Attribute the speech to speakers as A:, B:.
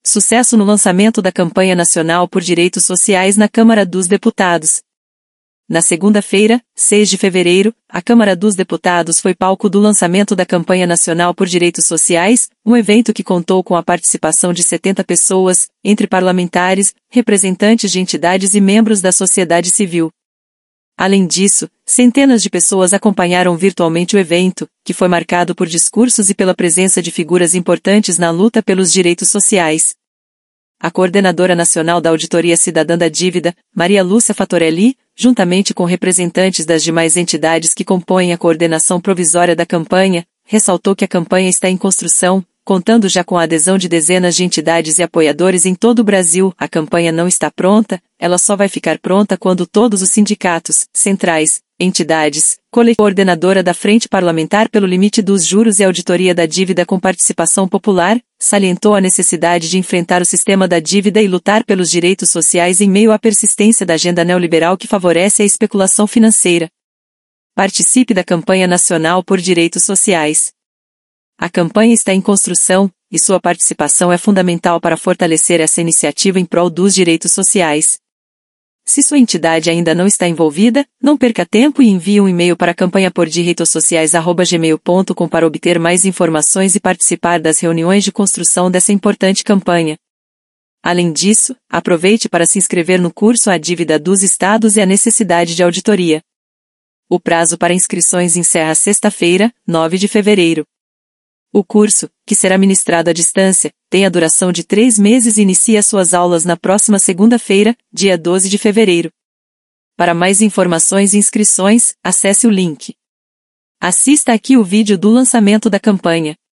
A: Sucesso no lançamento da campanha nacional por direitos sociais na Câmara dos Deputados. Na segunda-feira, 6 de fevereiro, a Câmara dos Deputados foi palco do lançamento da campanha nacional por direitos sociais, um evento que contou com a participação de 70 pessoas, entre parlamentares, representantes de entidades e membros da sociedade civil. Além disso, centenas de pessoas acompanharam virtualmente o evento, que foi marcado por discursos e pela presença de figuras importantes na luta pelos direitos sociais. A coordenadora nacional da Auditoria Cidadã da Dívida, Maria Lúcia Fatorelli, juntamente com representantes das demais entidades que compõem a coordenação provisória da campanha, ressaltou que a campanha está em construção, contando já com a adesão de dezenas de entidades e apoiadores em todo o Brasil. A campanha não está pronta, ela só vai ficar pronta quando todos os sindicatos, centrais, entidades, coordenadora da Frente Parlamentar pelo Limite dos Juros e Auditoria da Dívida com Participação Popular, salientou a necessidade de enfrentar o sistema da dívida e lutar pelos direitos sociais em meio à persistência da agenda neoliberal que favorece a especulação financeira. Participe da campanha nacional por direitos sociais. A campanha está em construção, e sua participação é fundamental para fortalecer essa iniciativa em prol dos direitos sociais. Se sua entidade ainda não está envolvida, não perca tempo e envie um e-mail para campanhapordireitosociais@gmail.com para obter mais informações e participar das reuniões de construção dessa importante campanha. Além disso, aproveite para se inscrever no curso A Dívida dos Estados e a Necessidade de Auditoria. O prazo para inscrições encerra sexta-feira, 9 de fevereiro. O curso, que será ministrado à distância, tem a duração de 3 meses e inicia suas aulas na próxima segunda-feira, dia 12 de fevereiro. Para mais informações e inscrições, acesse o link. Assista aqui o vídeo do lançamento da campanha.